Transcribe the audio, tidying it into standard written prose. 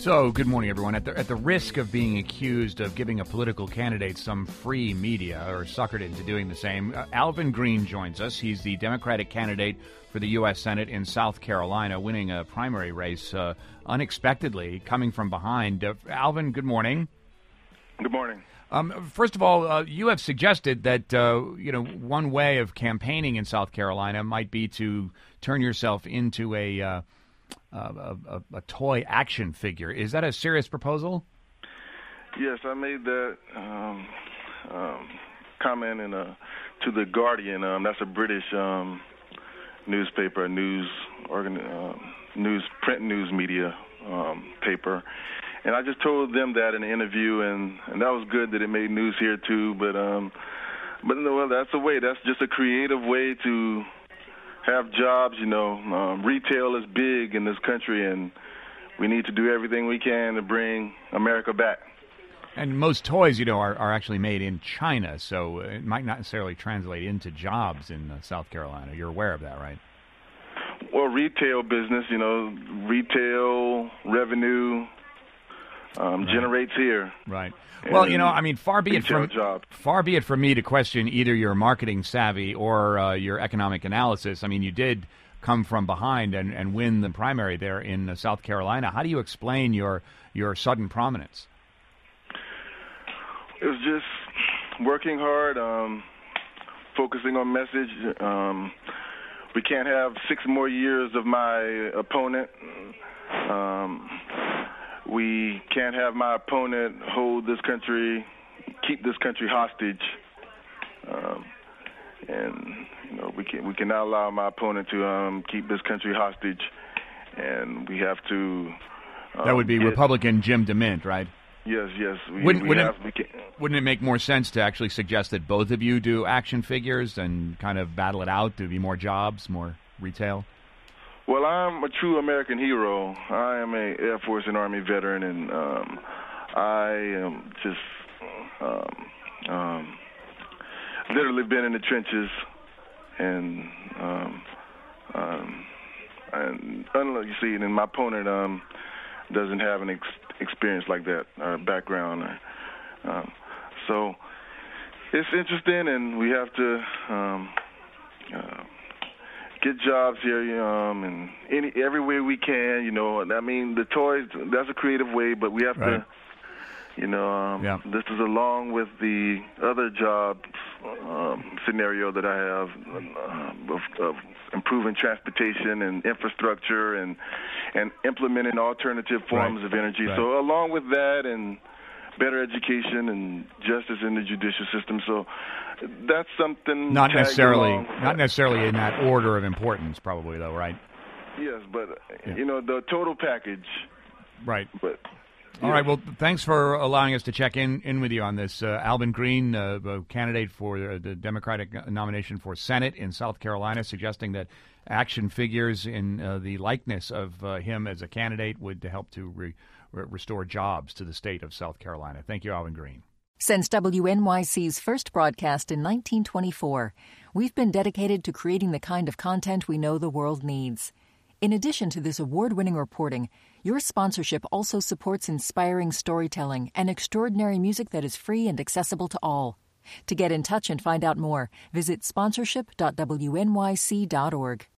So, good morning, everyone. At the risk of being accused of giving a political candidate some free media or suckered into doing the same, Alvin Green joins us. He's the Democratic candidate for the U.S. Senate in South Carolina, winning a primary race unexpectedly, coming from behind. Alvin, good morning. Good morning. First of all, you have suggested that one way of campaigning in South Carolina might be to turn yourself into a toy action figure. Is that a serious proposal? Yes, I made that comment to the Guardian. That's a British newspaper, print news media paper. And I just told them that in an interview, and that was good that it made news here too. But no, that's a way. That's just a creative way to have jobs. Retail is big in this country, and we need to do everything we can to bring America back. And most toys, are actually made in China, so it might not necessarily translate into jobs in South Carolina. You're aware of that, right? Well, retail business, retail revenue generates here. Right. Well, far be it from me to question either your marketing savvy or your economic analysis. I mean, you did come from behind and win the primary there in South Carolina. How do you explain your sudden prominence? It was just working hard, focusing on message. We can't have 6 more years of my opponent. We can't have my opponent hold this country, keep this country hostage, we cannot allow my opponent to keep this country hostage, and we have to. That would be Republican Jim DeMint, right? Yes. Wouldn't it make more sense to actually suggest that both of you do action figures and kind of battle it out to be more jobs, more retail? Well, I'm a true American hero. I am a Air Force and Army veteran, and I am just literally been in the trenches, and unlike you see, and my opponent doesn't have an experience like that, background. So it's interesting, and we have to get jobs here, and every way we can, I mean, the toys, that's a creative way, but we have to, this is along with the other job scenario that I have of improving transportation and infrastructure and implementing alternative forms of energy. Right. So along with that and better education and justice in the judicial system. So that's something not necessarily in that order of importance, probably, though, right? Yes, but the total package. Right. But all right. Well, thanks for allowing us to check in with you on this. Alvin Green, a candidate for the Democratic nomination for Senate in South Carolina, suggesting that action figures in the likeness of him as a candidate would help to restore jobs to the state of South Carolina. Thank you, Alvin Green. Since WNYC's first broadcast in 1924, we've been dedicated to creating the kind of content we know the world needs. In addition to this award-winning reporting, your sponsorship also supports inspiring storytelling and extraordinary music that is free and accessible to all. To get in touch and find out more, visit sponsorship.wnyc.org.